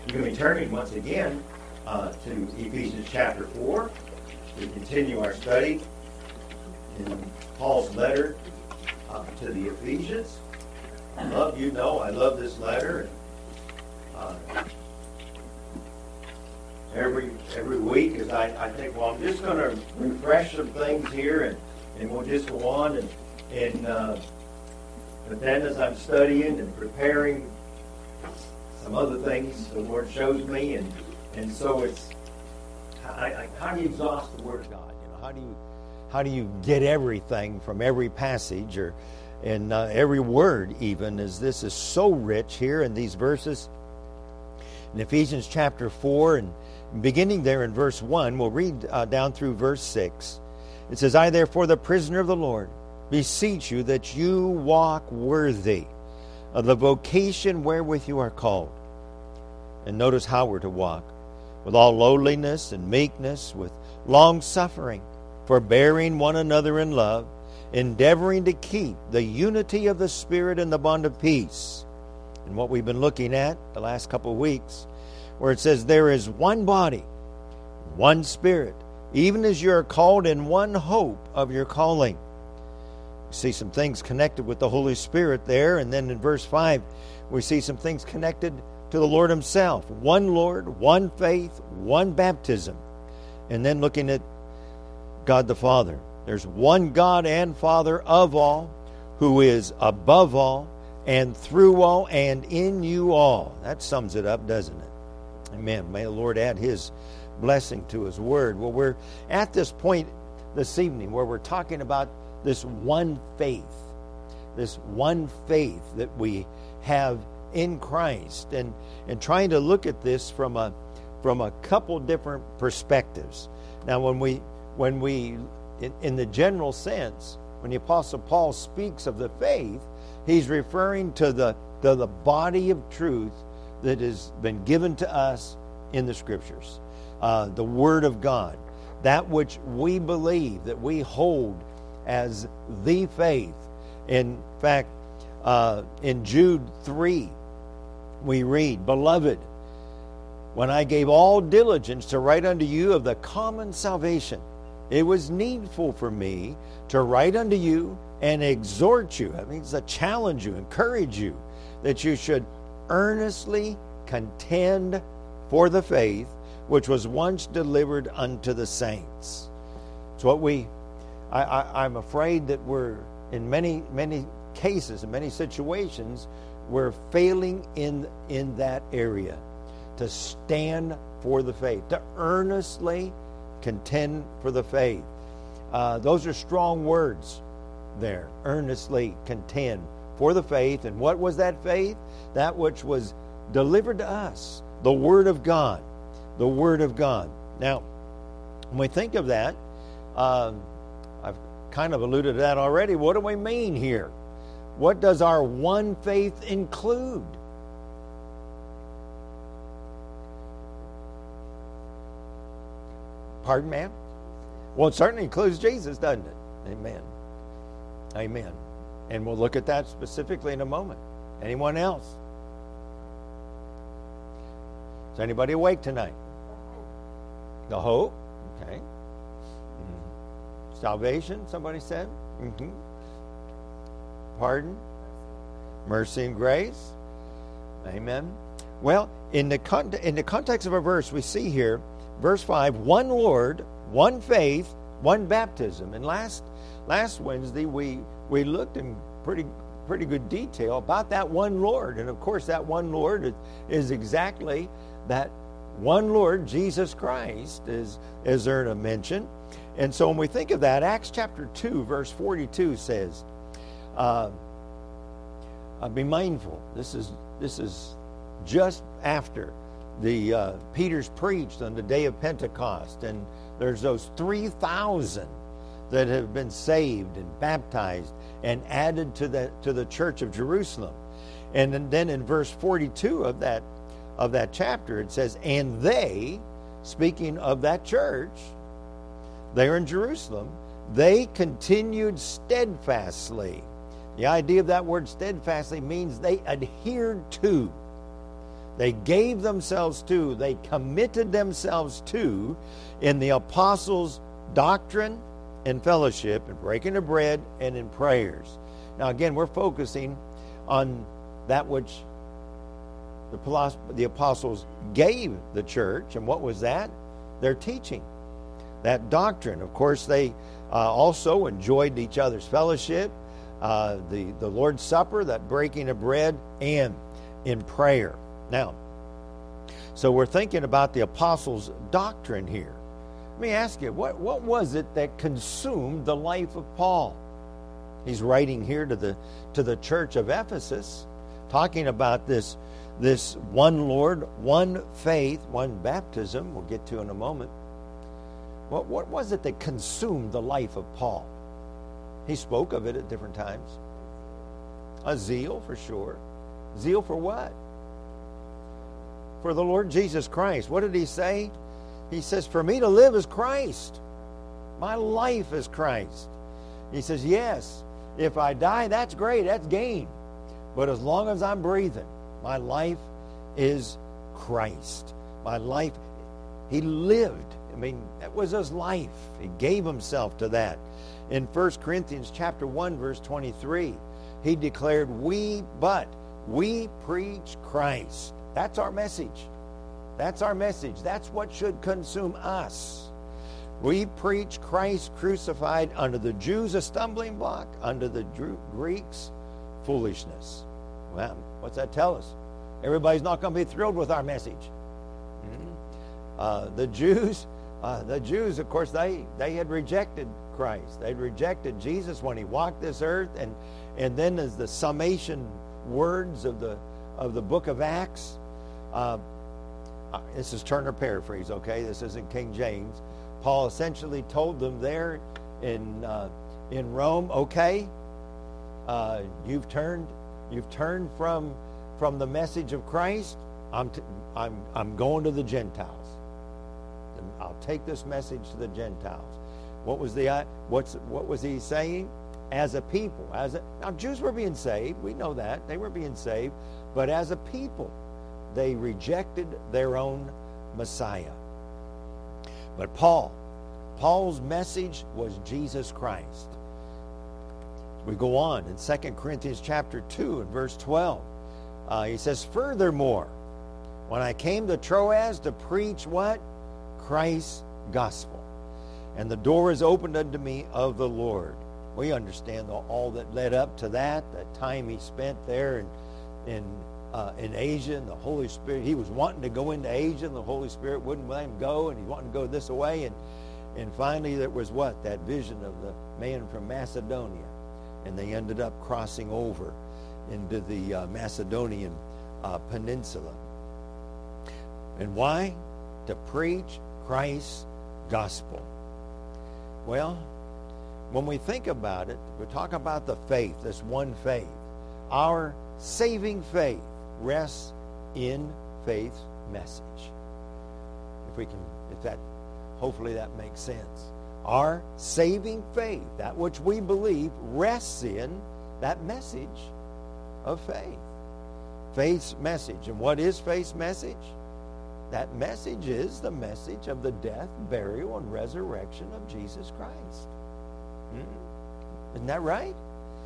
You're going to be turning once again to Ephesians chapter 4. We continue our study in Paul's letter to the Ephesians. I love this letter. Every week as I think, well, I'm just going to refresh some things here and we'll just go on. But then as I'm studying and preparing, some other things the Lord shows me, and so it's how do you exhaust the Word of God? How do you get everything from every passage or in every word, even as this is so rich here in these verses in Ephesians chapter 4 and beginning there in verse 1, we'll read down through verse 6. It says, "I therefore, the prisoner of the Lord, beseech you that you walk worthy of the vocation wherewith you are called." And notice how we're to walk. "With all lowliness and meekness, with long suffering, forbearing one another in love, endeavoring to keep the unity of the Spirit in the bond of peace." And what we've been looking at the last couple of weeks, where it says, "There is one body, one Spirit, even as you are called in one hope of your calling." See some things connected with the Holy Spirit there. And then in verse 5, we see some things connected to the Lord Himself. One Lord, one faith, one baptism. And then looking at God the Father. There's one God and Father of all, who is above all, and through all, and in you all. That sums it up, doesn't it? Amen. May the Lord add His blessing to His Word. Well, we're at this point this evening where we're talking about this one faith that we have in Christ, and trying to look at this from a couple different perspectives. Now, when we in the general sense, when the Apostle Paul speaks of the faith, he's referring to the body of truth that has been given to us in the Scriptures, the Word of God, that which we believe, that we hold as the faith. In fact, in Jude 3, we read, "Beloved, when I gave all diligence to write unto you of the common salvation, it was needful for me to write unto you and exhort you," that means to challenge you, encourage you, "that you should earnestly contend for the faith which was once delivered unto the saints." It's what I'm afraid that we're in many cases, in many situations, we're failing in that area, to stand for the faith, to earnestly contend for the faith. Those are strong words there. Earnestly contend for the faith. And what was that faith? That which was delivered to us, the Word of God. The Word of God. Now, when we think of that, I've kind of alluded to that already. What do we mean here? What does our one faith include? Pardon, ma'am? Well, it certainly includes Jesus, doesn't it? Amen. Amen. And we'll look at that specifically in a moment. Anyone else? Is anybody awake tonight? The hope? Okay. Salvation, somebody said? Mm-hmm. Pardon? Mercy and grace? Amen. Well, in the context of a verse, we see here, verse 5, one Lord, one faith, one baptism. And last Wednesday, we looked in pretty good detail about that one Lord. And of course, that one Lord is exactly that one Lord, Jesus Christ, as Erna mentioned. And so when we think of that, Acts chapter 2, verse 42 says, be mindful. This is just after Peter's preached on the day of Pentecost, and there's those 3,000 that have been saved and baptized and added to the church of Jerusalem. And then in verse 42 of that chapter, it says, "And they," speaking of that church there in Jerusalem, "they continued steadfastly." The idea of that word steadfastly means they adhered to. they gave themselves to, they committed themselves to in the apostles' doctrine and fellowship, and breaking of bread, and in prayers. Now again, we're focusing on that which the apostles gave the church. And what was that? Their teaching, that doctrine. Of course, they also enjoyed each other's fellowship, the Lord's Supper, that breaking of bread, and in prayer. Now, so we're thinking about the apostles' doctrine here. Let me ask you, what was it that consumed the life of Paul? He's writing here to the church of Ephesus, talking about this one Lord, one faith, one baptism, we'll get to in a moment. What was it that consumed the life of Paul? He spoke of it at different times. A zeal, for sure. Zeal for what? For the Lord Jesus Christ. What did he say? He says, for me to live is Christ. My life is Christ. He says, yes, if I die, that's great, that's gain. But as long as I'm breathing, my life is Christ. My life, he lived. I mean, that was his life. He gave himself to that. In 1 Corinthians chapter 1, verse 23, he declared, we preach Christ. That's our message. That's our message. That's what should consume us. We preach Christ crucified, unto the Jews a stumbling block, unto the Greeks foolishness. Well, what's that tell us? Everybody's not going to be thrilled with our message. The Jews, of course, they had rejected Christ. They'd rejected Jesus when he walked this earth, and then as the summation words of the book of Acts. This is Turner paraphrase, okay? This isn't King James. Paul essentially told them there in Rome, okay, you've turned from the message of Christ. I'm going to the Gentiles. And I'll take this message to the Gentiles. What was he saying? As a people, now Jews were being saved. We know that they were being saved, but as a people, they rejected their own Messiah. But Paul's message was Jesus Christ. We go on in 2 Corinthians chapter 2 and verse 12. He says, furthermore, when I came to Troas to preach what? Christ's gospel. And the door is opened unto me of the Lord. We understand all that led up to that time he spent there in Asia, and the Holy Spirit, he was wanting to go into Asia, and the Holy Spirit wouldn't let him go, and he wanted to go this way, and finally there was what? That vision of the man from Macedonia, and they ended up crossing over into the Macedonian peninsula. And why? To preach Christ's gospel. Well, when we think about it, we talk about the faith, this one faith. Our saving faith rests in faith's message. Hopefully that makes sense. Our saving faith, that which we believe, rests in that message of faith. Faith's message. And what is faith's message? That message is the message of the death, burial, and resurrection of Jesus Christ. Isn't that right?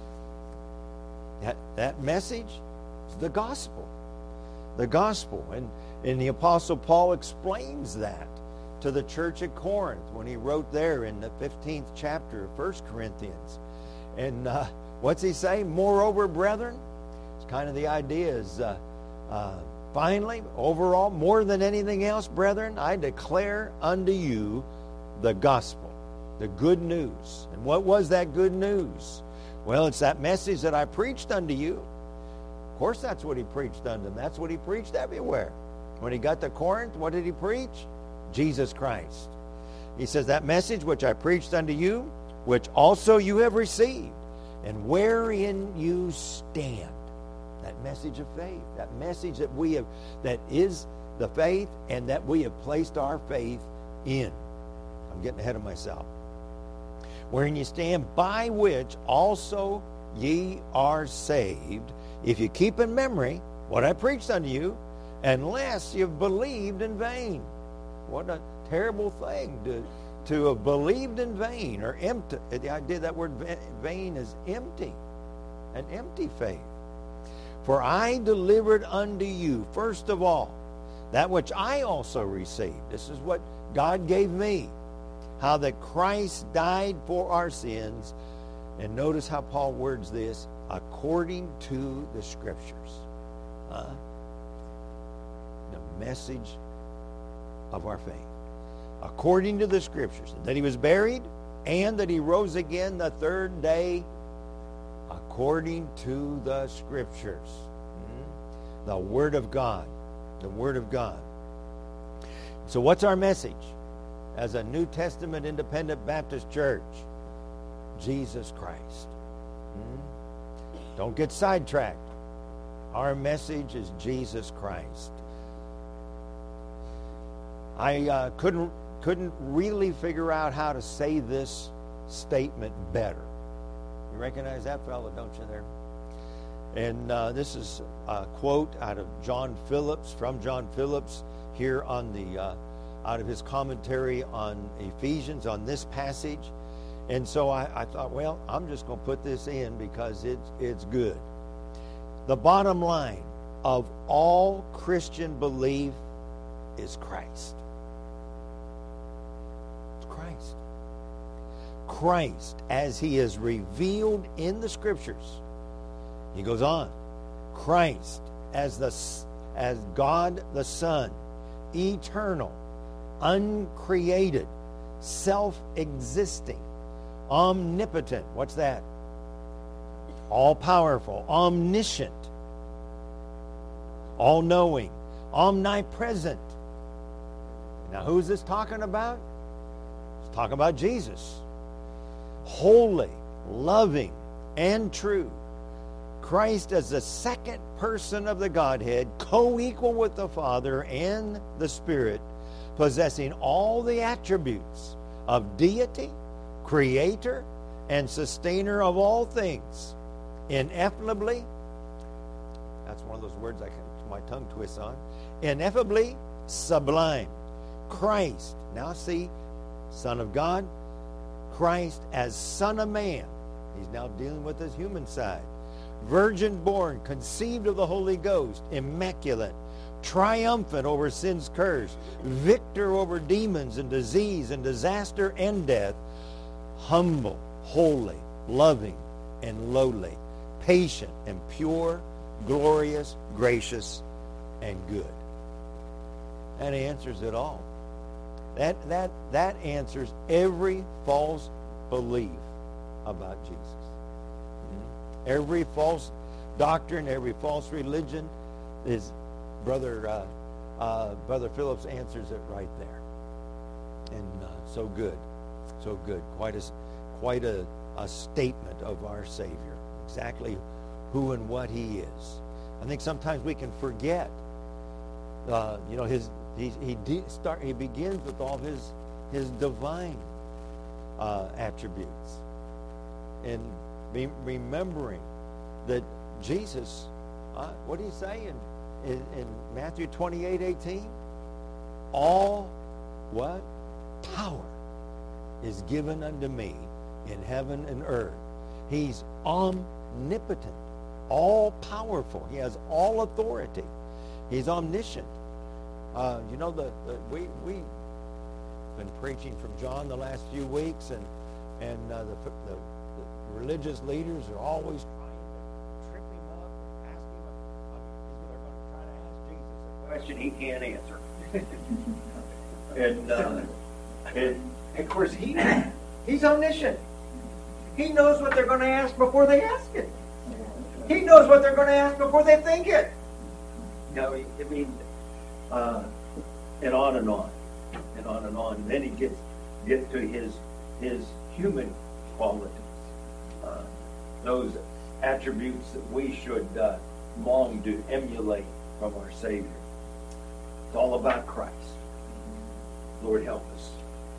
That message is the gospel. The gospel. And the Apostle Paul explains that to the church at Corinth when he wrote there in the 15th chapter of 1 Corinthians. And what's he say? Moreover, brethren, it's kind of the idea is, finally, overall, more than anything else, brethren, I declare unto you the gospel, the good news. And what was that good news? Well, it's that message that I preached unto you. Of course, that's what he preached unto them. That's what he preached everywhere. When he got to Corinth, what did he preach? Jesus Christ. He says, that message which I preached unto you, which also you have received, and wherein you stand. That message of faith, that message that is the faith, and that we have placed our faith in. I'm getting ahead of myself. Wherein you stand, by which also ye are saved, if you keep in memory what I preached unto you, unless you've believed in vain. What a terrible thing to have believed in vain or empty. The idea that word vain is empty, an empty faith. For I delivered unto you, first of all, that which I also received. This is what God gave me. How that Christ died for our sins. And notice how Paul words this, according to the Scriptures. The message of our faith. According to the Scriptures. That he was buried and that he rose again the third day according to the Scriptures. The Word of God. The Word of God. So what's our message as a New Testament Independent Baptist Church? Jesus Christ. Don't get sidetracked. Our message is Jesus Christ. I couldn't really figure out how to say this statement better. You recognize that fellow, don't you, there? And this is a quote out of John Phillips, from John Phillips, here on the out of his commentary on Ephesians, on this passage. And so I thought, well, I'm just going to put this in because it's good. The bottom line of all Christian belief is Christ. It's Christ. Christ, as he is revealed in the Scriptures. He goes on. Christ as God the Son, eternal, uncreated, self-existing, omnipotent. What's that? All-powerful, omniscient, all-knowing, omnipresent. Now, who's this talking about? It's talking about Jesus. Holy, loving, and true. Christ as the second person of the Godhead, co-equal with the Father and the Spirit, possessing all the attributes of deity, creator, and sustainer of all things. Ineffably, that's one of those words my tongue twists on. Ineffably sublime. Christ, now see, Son of God, Christ as Son of Man. He's now dealing with his human side. Virgin born, conceived of the Holy Ghost, immaculate, triumphant over sin's curse, victor over demons and disease and disaster and death, humble, holy, loving, and lowly, patient and pure, glorious, gracious, and good. That answers it all. That answers every false belief about Jesus. Every false doctrine, every false religion, is Brother Phillips answers it right there. And so good. Quite a statement of our Savior. Exactly who and what he is. I think sometimes we can forget. He begins with all his divine attributes, and remembering that Jesus. What did he say in Matthew 28:18? All what? Power is given unto me in heaven and earth. He's omnipotent, all-powerful. He has all authority. He's omniscient. We've been preaching from John the last few weeks, and the religious leaders are always trying to trip him up and ask him. They're going to try to ask Jesus a question he can't answer. and of course, he's omniscient. He knows what they're going to ask before they ask it. He knows what they're going to ask before they think it. And on and on, and on and on. And then he gets to his human qualities, those attributes that we should long to emulate from our Savior. It's all about Christ. Lord, help us.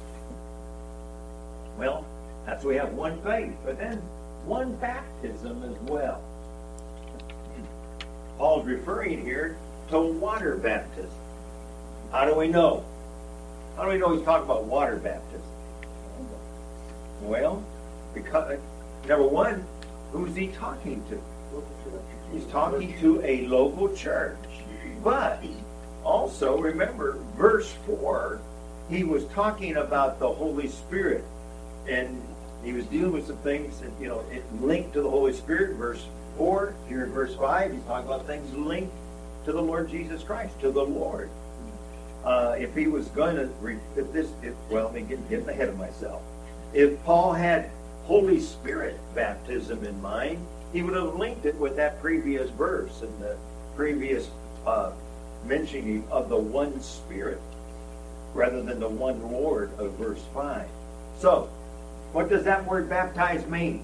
Well, that's we have one faith, but then one baptism as well. Paul's referring here to water baptism. How do we know? How do we know he's talking about water baptism? Well, because, number one, who's he talking to? He's talking to a local church. But also, remember, verse 4, he was talking about the Holy Spirit. And he was dealing with some things that, it linked to the Holy Spirit. Verse 4, here in verse 5, he's talking about things linked to the Lord Jesus Christ, to the Lord. If he was going to, let me get ahead of myself. If Paul had Holy Spirit baptism in mind, he would have linked it with that previous verse and the previous mentioning of the one Spirit rather than the one Lord of verse 5. So, what does that word baptize mean?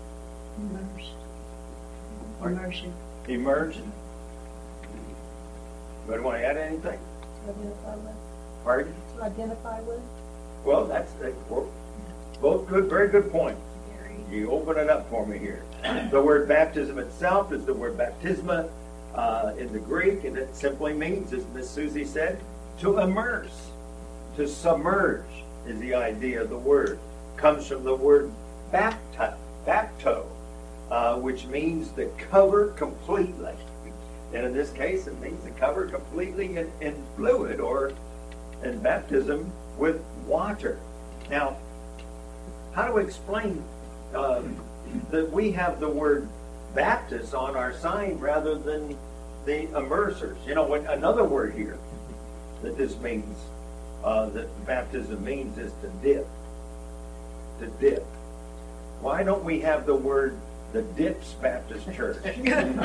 Immersion. Immersion. Anybody want to add anything? To identify with. Pardon? To identify with. Well, that's both good, very good points. You open it up for me here. The word baptism itself is the word baptisma in the Greek, and it simply means, as Miss Susie said, to immerse, to submerge is the idea of the word. Comes from the word bapto, which means to cover completely. And in this case, it means to cover completely in fluid or in baptism with water. Now, how do we explain that we have the word Baptist on our sign rather than the immersers? Another word here that this means, that baptism means, is to dip. To dip. Why don't we have the word the Dips Baptist Church? Come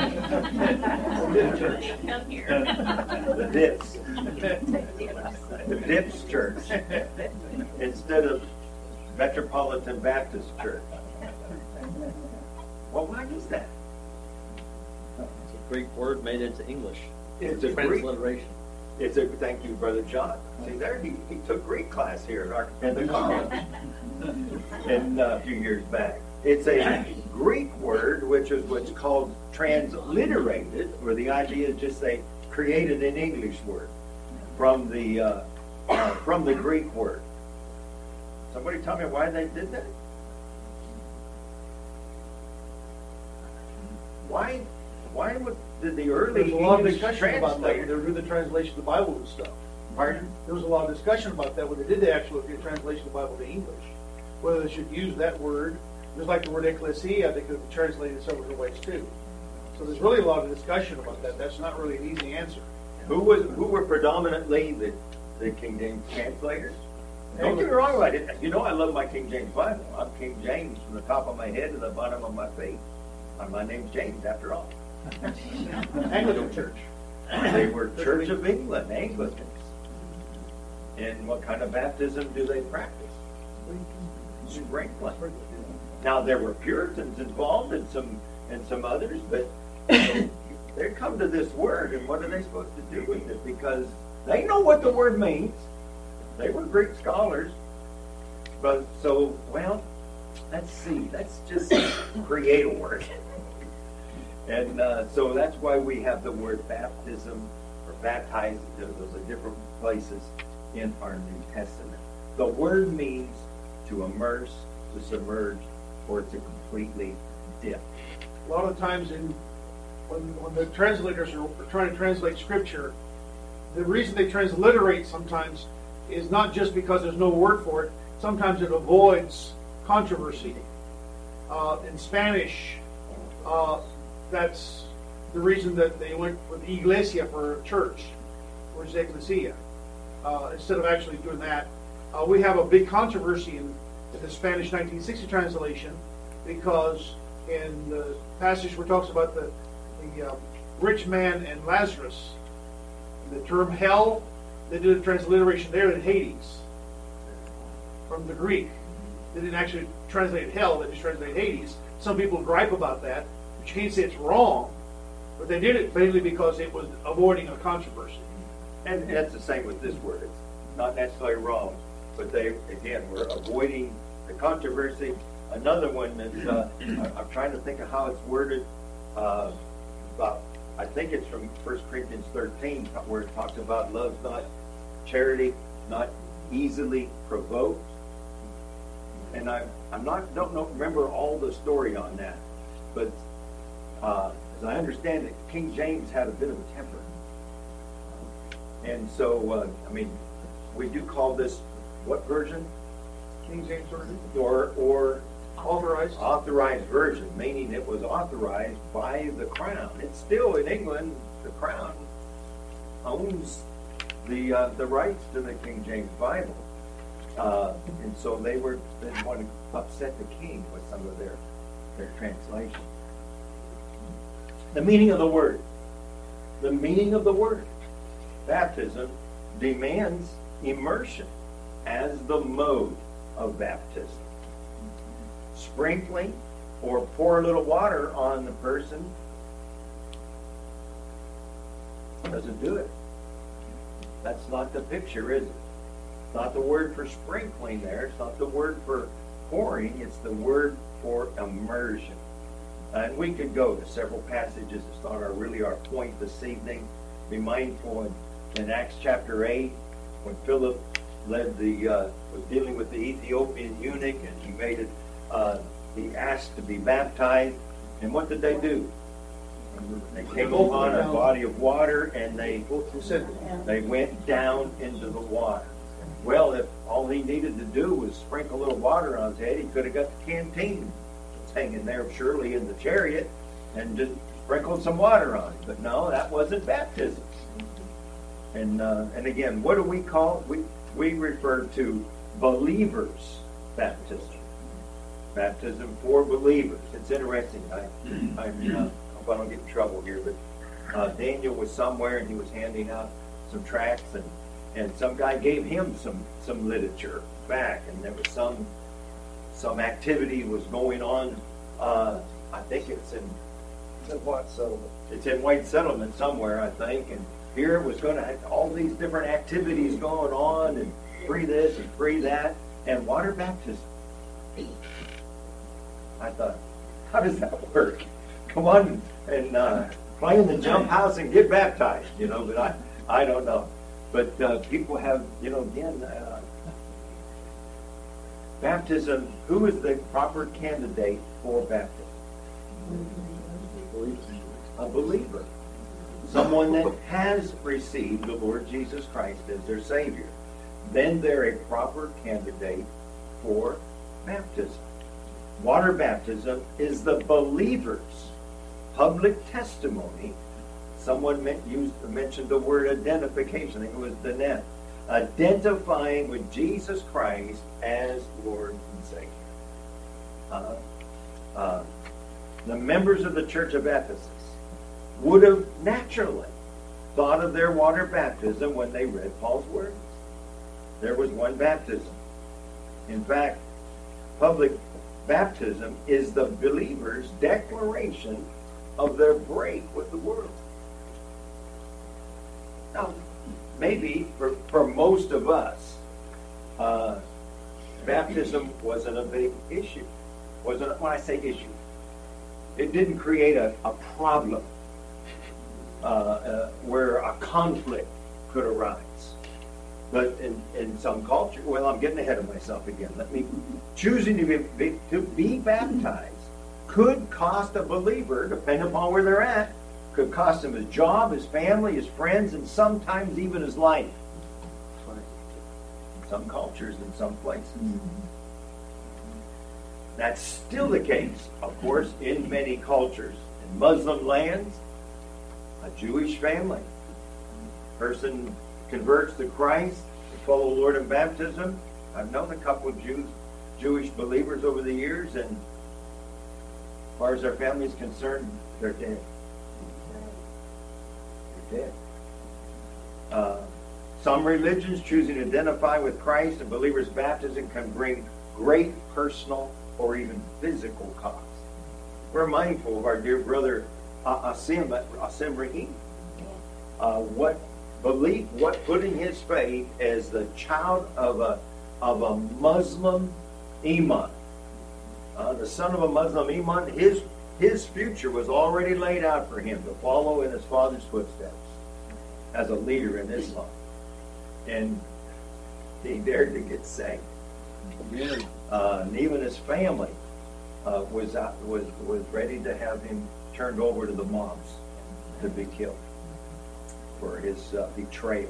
here. The Dips. The Dips Church. Instead of Metropolitan Baptist Church. Well, why is that? It's a Greek word made into English. It's a a Greek. transliteration. Thank you, Brother John. See there, he took Greek class here in the college and a few years back. It's a Greek word, which is what's called transliterated, where the idea is just they created an English word from the Greek word. Somebody tell me why they did that? Why did the early There's a lot of English discussion about that when they translator? were doing the translation of the Bible and stuff. Pardon? There was a lot of discussion about that when they did the actual translation of the Bible to English. Whether they should use that word, just like the word ecclesia, they could have translated it several different ways too. So there's really a lot of discussion about that. That's not really an easy answer. Who were predominantly the King James translators? Don't get me wrong about it. I love my King James Bible. I'm King James from the top of my head to the bottom of my feet. My name's James, after all. Anglican Church. They were Church of England, Anglicans. And what kind of baptism do they practice? Sprinkling. Now there were Puritans involved and some others, but they come to this word, and what are they supposed to do with it? Because they know what the word means. They were Greek scholars. But let's see. Let's just create a word. And so that's why we have the word baptism or baptize. Those are different places in our New Testament. The word means to immerse, to submerge, or to completely dip. A lot of times when the translators are trying to translate Scripture, the reason they transliterate sometimes is not just because there's no word for it. Sometimes it avoids controversy. In Spanish, that's the reason that they went with iglesia for church, which is ecclesia, instead of actually doing that. We have a big controversy in the Spanish 1960 translation, because in the passage where it talks about the rich man and Lazarus, the term hell, they did a transliteration there in Hades from the Greek. They didn't actually translate hell, they just translated Hades. Some people gripe about that, but you can't say it's wrong, but they did it mainly because it was avoiding a controversy. And that's the same with this word. It's not necessarily wrong, but they, again, were avoiding the controversy. Another one is, I'm trying to think of how it's worded, about I think it's from 1 Corinthians 13, where it talks about love's not charity, not easily provoked. And don't remember all the story on that, but as I understand it, King James had a bit of a temper, and so we do call this what version? King James Version. Or Authorized version, meaning it was authorized by the crown. It's still in England. The crown owns the rights to the King James Bible, and so they didn't want to upset the king with some of their translation. The meaning of the word. The meaning of the word. Baptism demands immersion as the mode of baptism. Sprinkling or pour a little water on the person doesn't do it. That's not the picture, is it? It's not the word for sprinkling there. It's not the word for pouring. It's the word for immersion. And we could go to several passages. It's not really our point this evening. Be mindful in Acts chapter 8, when Philip was dealing with the Ethiopian eunuch, and he made it. He asked to be baptized, and what did they do? They came upon a body of water, and they went down into the water. Well, if all he needed to do was sprinkle a little water on his head, he could have got the canteen hanging there, surely in the chariot, and just sprinkled some water on it. But no, that wasn't baptism. And again, what do we call? We refer to believers' baptism. Baptism for believers. It's interesting. I hope I don't get in trouble here, but Daniel was somewhere and he was handing out some tracts, and some guy gave him some literature back, and there was some activity was going on. I think it's in White Settlement. It's in White Settlement somewhere, I think, and here it was going to have all these different activities going on, and free this and free that, and water baptism. I thought, how does that work? Come on and play in the jump house and get baptized, but I don't know. But people have, again, baptism, who is the proper candidate for baptism? A believer. Someone that has received the Lord Jesus Christ as their Savior. Then they're a proper candidate for baptism. Water baptism is the believer's public testimony. Someone mentioned the word identification. I think it was Danette. Identifying with Jesus Christ as Lord and Savior. The members of the Church of Ephesus would have naturally thought of their water baptism when they read Paul's words. There was one baptism. In fact, public baptism is the believer's declaration of their break with the world. Now, maybe for most of us, baptism wasn't a big issue. When I say issue, it didn't create a problem where a conflict could arise. But in some culture, well, I'm getting ahead of myself again. Choosing to be baptized could cost a believer, depending upon where they're at, could cost him his job, his family, his friends, and sometimes even his life. In some cultures, in some places. That's still the case, of course, in many cultures. In Muslim lands, a Jewish family, person converts to Christ, to follow the Lord in baptism. I've known a couple of Jewish believers over the years, and as far as their family is concerned, they're dead. They're dead. Some religions choosing to identify with Christ and believers' baptism can bring great personal or even physical costs. We're mindful of our dear brother Asim Rahim. What putting his faith as the child of a Muslim imam, the son of a Muslim imam, his future was already laid out for him to follow in his father's footsteps as a leader in Islam. And he dared to get saved. And even his family was ready to have him turned over to the mobs to be killed for his betrayal.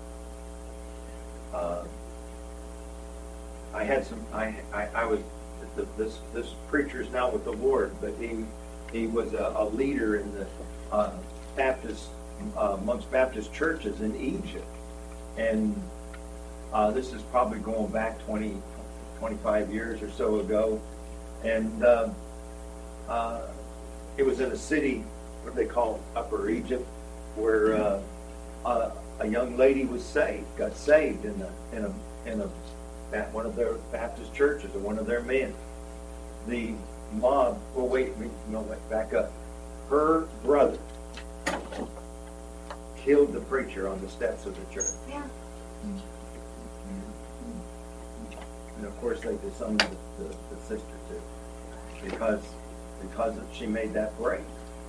This preacher is now with the Lord, but he was a leader in the Baptist amongst Baptist churches in Egypt, and this is probably going back 25 years or so ago, and it was in a city what they call Upper Egypt, where a young lady got saved in one of their Baptist churches, or one of their men. The mob, back up. Her brother killed the preacher on the steps of the church. Yeah. And of course they disowned the sister too, because she made that break.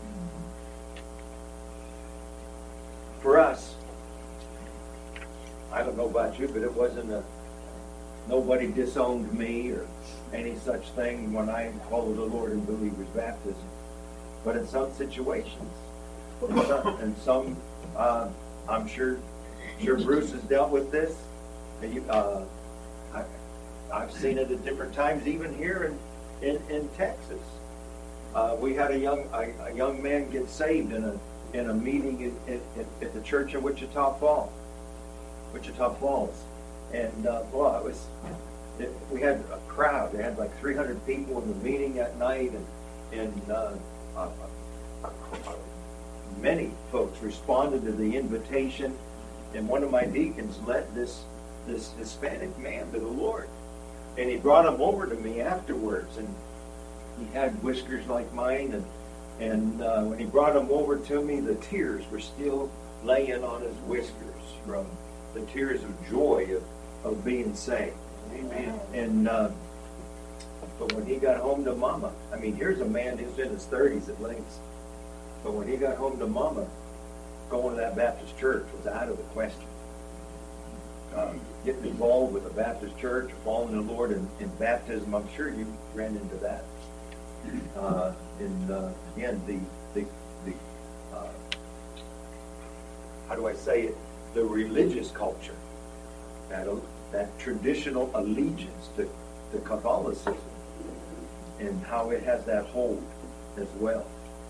For us, I don't know about you, but it wasn't nobody disowned me or any such thing when I followed the Lord in believer's baptism. But in some situations, I'm sure Bruce has dealt with this. I've seen it at different times, even here in Texas. We had a young man get saved in a meeting at the church in Wichita Falls, and we had a crowd. They had like 300 people in the meeting that night, and many folks responded to the invitation. And one of my deacons led this Hispanic man to the Lord, and he brought him over to me afterwards, and he had whiskers like mine, and when he brought him over to me, the tears were still laying on his whiskers from the tears of joy of being saved. Amen. And but when he got home to Mama, I mean, here's a man who's in his 30s at least. But when he got home to Mama, going to that Baptist church was out of the question. Getting involved with a Baptist church, following the Lord in baptism, I'm sure you ran into that. Again, the how do I say it? The religious culture, that traditional allegiance to Catholicism, and how it has that hold as well.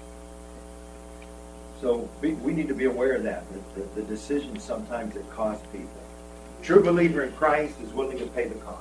So we need to be aware of that, the decisions sometimes that cost people. True believer in Christ is willing to pay the cost.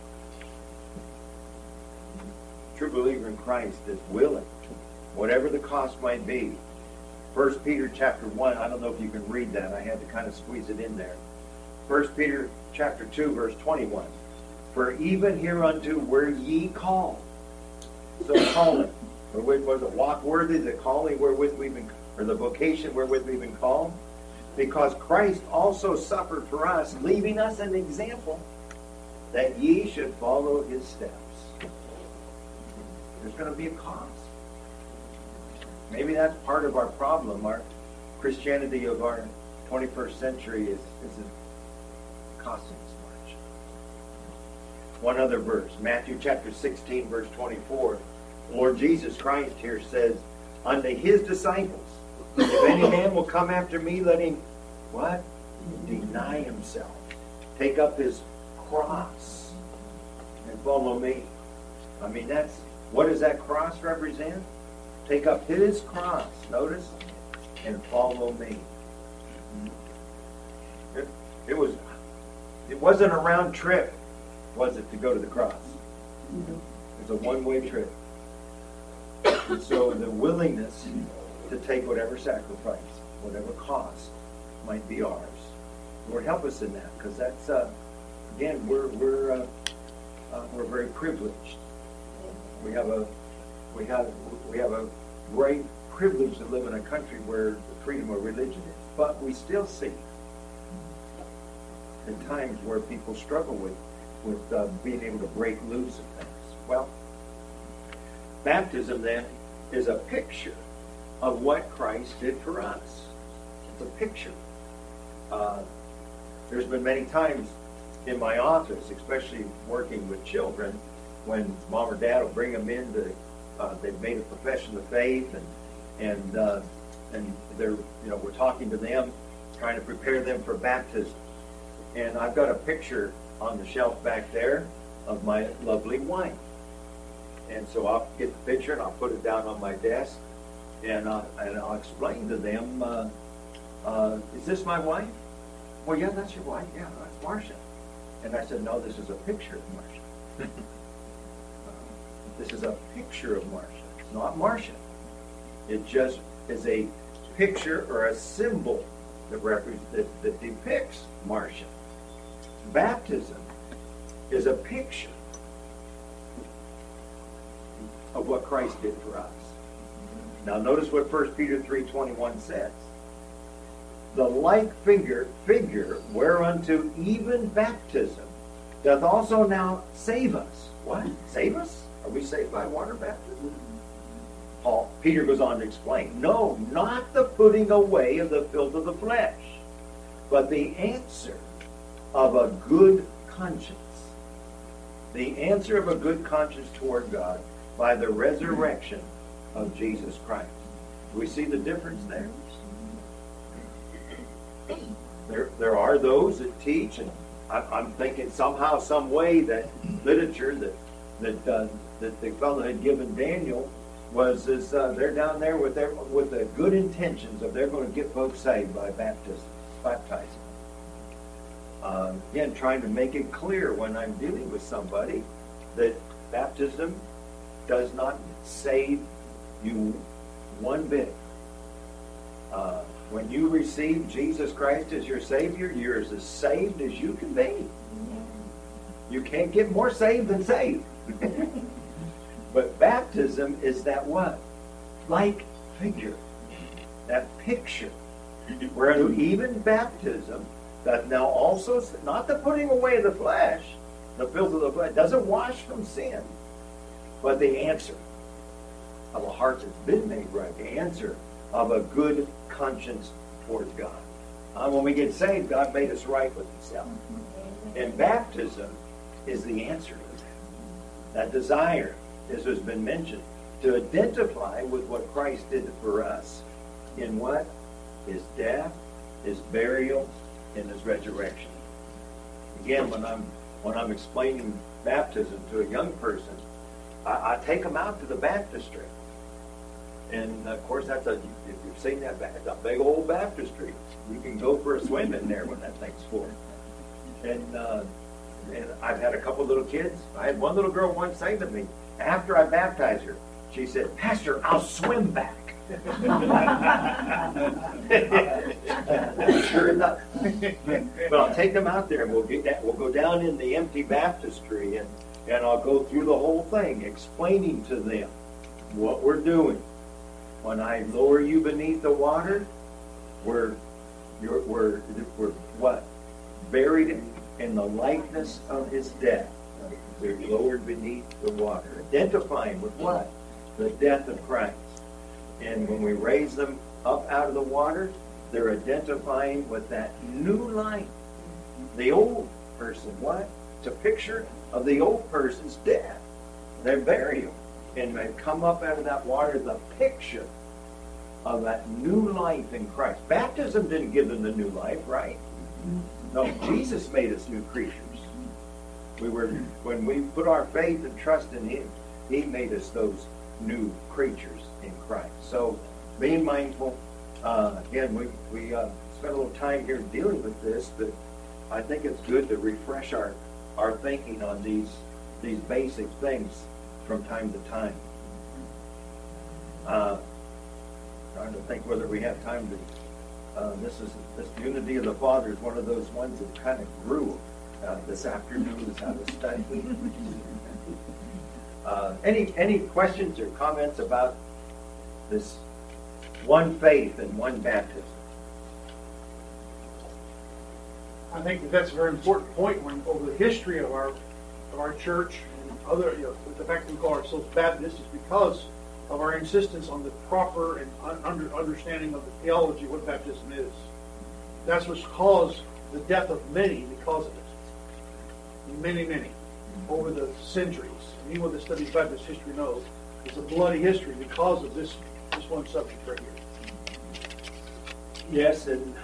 True believer in Christ is willing, whatever the cost might be. 1 Peter chapter 1, I don't know if you can read that. I had to kind of squeeze it in there. 1 Peter chapter 2, verse 21. For even hereunto were ye called. So calling. Was it walk worthy, the calling wherewith we've been, or the vocation wherewith we've been called? Because Christ also suffered for us, leaving us an example that ye should follow his steps. There's going to be a cost. Maybe that's part of our problem. Our Christianity of our 21st century isn't costing us much. One other verse, Matthew chapter 16, verse 24. Lord Jesus Christ here says, unto his disciples, if any man will come after me, let him, what? Deny himself. Take up his cross and follow me. I mean, what does that cross represent? Take up his cross, notice, and follow me. It wasn't a round trip, was it, to go to the cross? It's a one-way trip. And so the willingness to take whatever sacrifice, whatever cost might be ours. Lord, help us in that, because that's again, we're very privileged. We have a great privilege to live in a country where the freedom of religion is, but we still see in times where people struggle with being able to break loose of things. Well, baptism then is a picture of what Christ did for us. It's a picture. There's been many times in my office, especially working with children, when mom or dad will bring them in to, they've made a profession of faith, and they're, we're talking to them, trying to prepare them for baptism. And I've got a picture on the shelf back there of my lovely wife. And so I'll get the picture and I'll put it down on my desk, and I'll explain to them, is this my wife? Well, yeah, that's your wife. Yeah, that's Marcia. And I said, no, this is a picture of Marcia. This is a picture of Marcia. It's not Marcia. It just is a picture or a symbol that depicts Marcia. Baptism is a picture of what Christ did for us. Now notice what 1 Peter 3:21 says. The like figure whereunto even baptism doth also now save us. What? Save us? Are we saved by water baptism? Peter goes on to explain, no, not the putting away of the filth of the flesh, but the answer of a good conscience. The answer of a good conscience toward God by the resurrection of Jesus Christ. Do we see the difference there? There are those that teach, and I'm thinking somehow, some way that literature that the fellow had given Daniel was they're down there with the good intentions of they're going to get folks saved by baptizing. Again, trying to make it clear when I'm dealing with somebody that baptism does not save you one bit. When you receive Jesus Christ as your Savior, you're as saved as you can be. You can't get more saved than saved. But baptism is that what? Like figure. That picture. Where even baptism that now also, not the putting away of the flesh, the filth of the flesh, doesn't wash from sin, but the answer of a heart that's been made right, the answer of a good conscience towards God. When we get saved, God made us right with Himself. And baptism is the answer to that. That desire, as has been mentioned, to identify with what Christ did for us in what? His death, His burial, and His resurrection. Again, when I'm explaining baptism to a young person, I take them out to the baptistry. And of course, if you've seen that, it's a big old baptistry. You can go for a swim in there when that thing's full. And I've had a couple little kids. I had one little girl once say to me, after I baptized her, she said, "Pastor, I'll swim back." Sure enough. But I'll take them out there, and we'll go down in the empty baptistry, and I'll go through the whole thing, explaining to them what we're doing. When I lower you beneath the water, we're what? Buried in the likeness of His death. We're lowered beneath the water, identifying with what? The death of Christ. And when we raise them up out of the water, they're identifying with that new life. The old person, what? It's a picture of the old person's death, their burial. And they come up out of that water, the picture of that new life in Christ. Baptism didn't give them the new life, right? No, Jesus made us new creatures. When we put our faith and trust in Him, He made us those new creatures in Christ. So, being mindful, again, we spent a little time here dealing with this, but I think it's good to refresh our thinking on these basic things from time to time. Trying to think whether we have time to. This unity of the Father is one of those ones that kind of grew this afternoon as I was studying. Any questions or comments about this one faith and one baptism? I think that's a very important point when over the history of our church and other, the fact that we call ourselves Baptists is because of our insistence on the proper and understanding of the theology of what baptism is. That's what's caused the death of many because of it. Many, many, over the centuries. Anyone that studies Baptist history knows it's a bloody history because of this one subject right here. Yes, and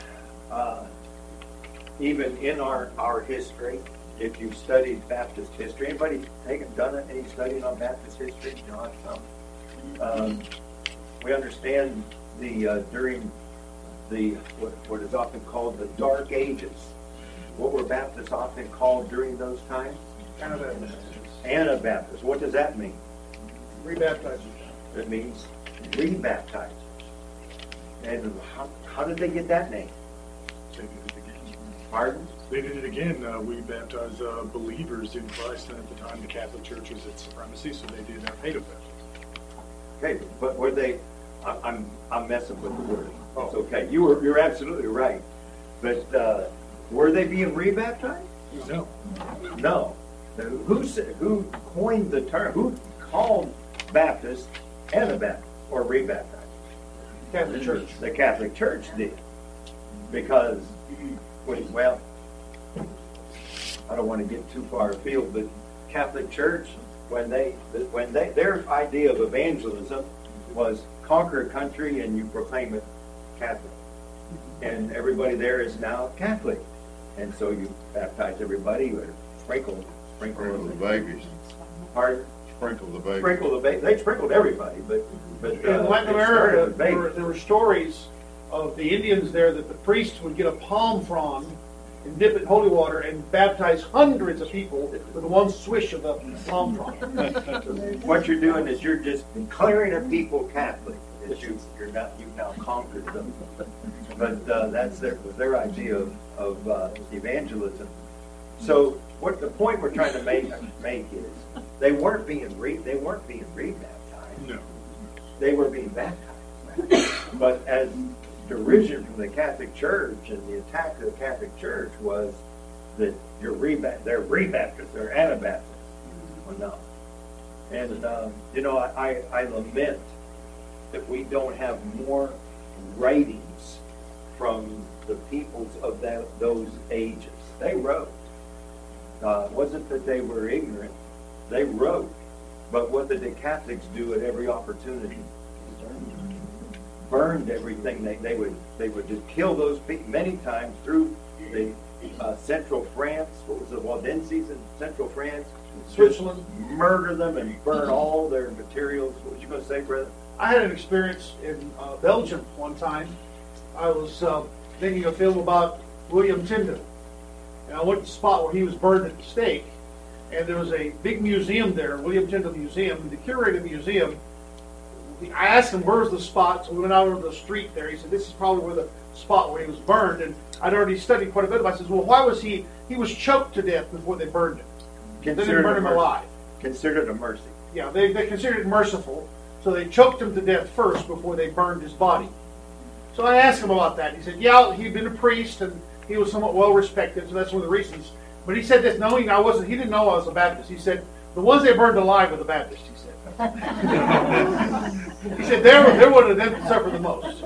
even in our history, if you've studied Baptist history, anybody done any studying on Baptist history? John, we understand during the what is often called the Dark Ages. What were Baptists often called during those times? Anabaptists. Anabaptists. What does that mean? Rebaptized. It means rebaptized. And how did they get that name? They did it again. Pardon? They did it again. We baptize believers in Christ, and at the time the Catholic Church was at supremacy, so they did paedo baptism. Okay, but were they? I'm messing with the word. It's okay. You're absolutely right. But were they being rebaptized? No. No. Who coined the term? Who called Baptist Anabaptist or rebaptized? Catholic Church. The Catholic Church did, because well, I don't want to get too far afield, but Catholic Church, when their idea of evangelism was conquer a country and you proclaim it Catholic, and everybody there is now Catholic, and so you baptize everybody or sprinkle the babies. Pardon? Sprinkle the babies. Sprinkle the baby. They sprinkled everybody, but In Latin it started America, with babies. there were stories of the Indians there that the priests would get a palm frond and dip it in holy water and baptize hundreds of people with one swish of the palm frond. What you're doing is you're just declaring a people Catholic. You've now conquered them. But that's their idea of evangelism. So what the point we're trying to make is they weren't being rebaptized. No. They were being baptized. But as derision from the Catholic Church and the attack of the Catholic Church was that they're rebaptized, they're Anabaptists. Well, no. And I lament that we don't have more writings from the peoples of those ages. They wrote. It wasn't that they were ignorant. They wrote. But what did the Catholics do at every opportunity? Burned everything. They would just kill those people many times through the central France. What was the Waldenses in central France? Switzerland. Murder them and burn all their materials. What was you going to say, brother? I had an experience in Belgium one time. I was making a film about William Tyndale. And I went to the spot where he was burned at the stake. And there was a big museum there, William Tyndale Museum. And the curator of the museum, I asked him, where's the spot? So we went out over the street there. He said, this is probably where the spot where he was burned. And I'd already studied quite a bit of it. I said, well, why was he was choked to death before they burned him. They didn't burn him alive. Considered a mercy. Yeah, they considered it merciful. So they choked him to death first before they burned his body. So I asked him about that. He said, yeah, he'd been a priest and he was somewhat well respected, so that's one of the reasons. But he said this, knowing I wasn't, he didn't know I was a Baptist. He said, the ones they burned alive were the Baptists, he said. He said, they're one of them that suffer the most.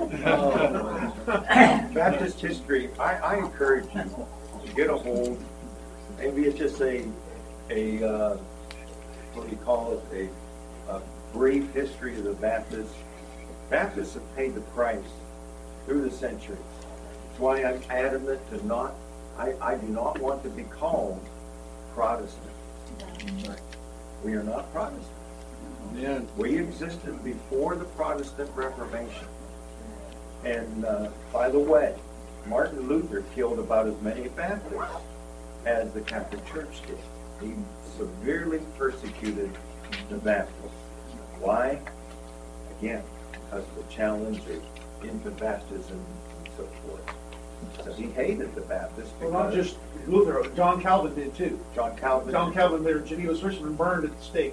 Baptist history, I encourage you to get a hold, maybe it's just a what do you call it, a brief history of the Baptists. Baptists have paid the price through the centuries. That's why I'm adamant to not, I do not want to be called Protestant. We are not Protestant. Yeah. We existed before the Protestant Reformation. And by the way, Martin Luther killed about as many Baptists as the Catholic Church did. He severely persecuted the Baptists. Why? Again, because of the challenge of infant baptism and so forth. So he hated the Baptists. Well, not just Luther, John Calvin did too. John Calvin. John Calvin there in Geneva, Switzerland, burned at the stake.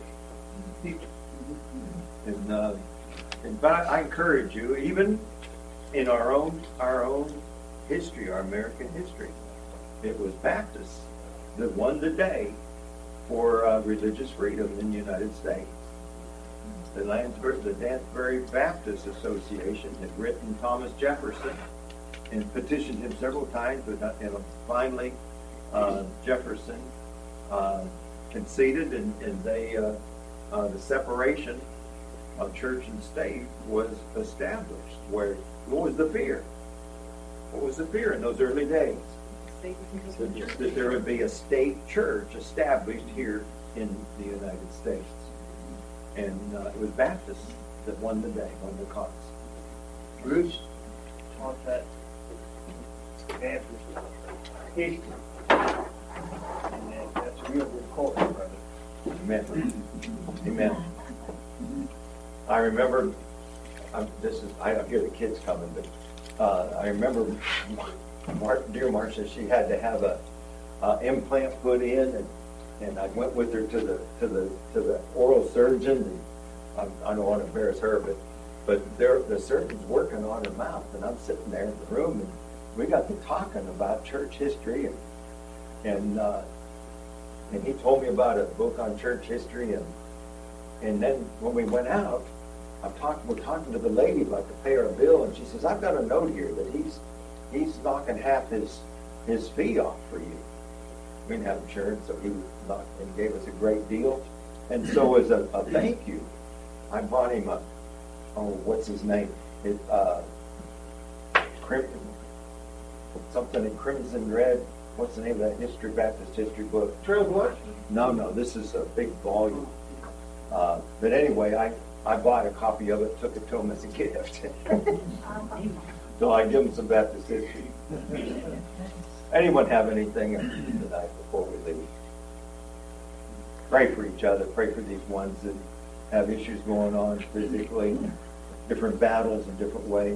But I encourage you, even in our own history, our American history, it was Baptists that won the day for religious freedom in the United States. the Danbury Baptist Association had written Thomas Jefferson and petitioned him several times, but finally Jefferson conceded, and they the separation of church and state was established. What was the fear? What was the fear in those early days? That there would be a state church established here in the United States. And it was Baptists that won the day, won the cause. Bruce taught that Baptist history. And that's a real good quote, brother. Amen. Amen. I remember, I don't hear the kids coming, but I remember dear Marcia, she had to have a implant put in, and I went with her to the oral surgeon. And I don't want to embarrass her, but the surgeon's working on her mouth, and I'm sitting there in the room, and we got to talking about church history, and he told me about a book on church history, and then when we went out, we're talking to the lady about to pay our bill, and she says, "I've got a note here that he's knocking half his fee off for you." We didn't have insurance, so he knocked and gave us a great deal. And so as a thank you, I bought him what's his name? Something in crimson red. What's the name of that Baptist history book? Trail of Blood? No, this is a big volume. But anyway, I bought a copy of it, took it to him as a gift. So I give him some Baptist history. Anyone have anything tonight before we leave? Pray for each other. Pray for these ones that have issues going on physically, different battles in different ways.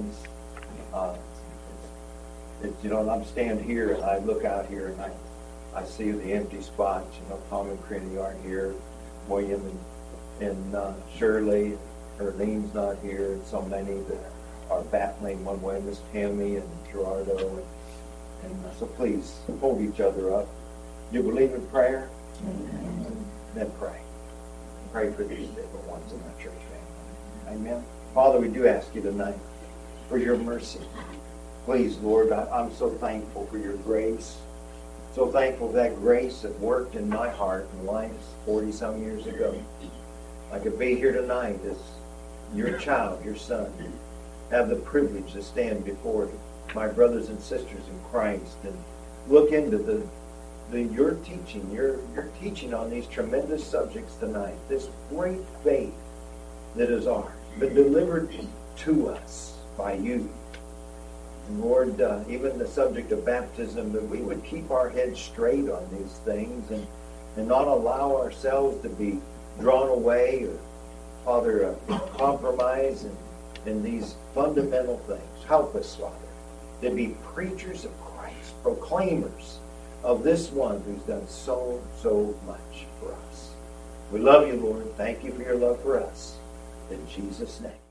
I'm stand here and I look out here and I see the empty spots. Tom and Crinny aren't here. William and Shirley, Erlene's not here, and so many that are battling one way. Miss Tammy and Gerardo, and so please hold each other up. You believe in prayer? Then pray. Pray for these different ones in our church family. Amen. Father, we do ask you tonight for your mercy. Please, Lord, I'm so thankful for your grace. So thankful for that grace that worked in my heart and life 40-some years ago. I could be here tonight as your child, your son, have the privilege to stand before my brothers and sisters in Christ and look into your teaching on these tremendous subjects tonight. This great faith that is ours, been delivered to us by you. And Lord, even the subject of baptism, that we would keep our heads straight on these things and not allow ourselves to be drawn away or, Father, compromise in these fundamental things. Help us, Father, to be preachers of Christ, proclaimers of this one who's done so much for us. We love you, Lord. Thank you for your love for us. In Jesus' name.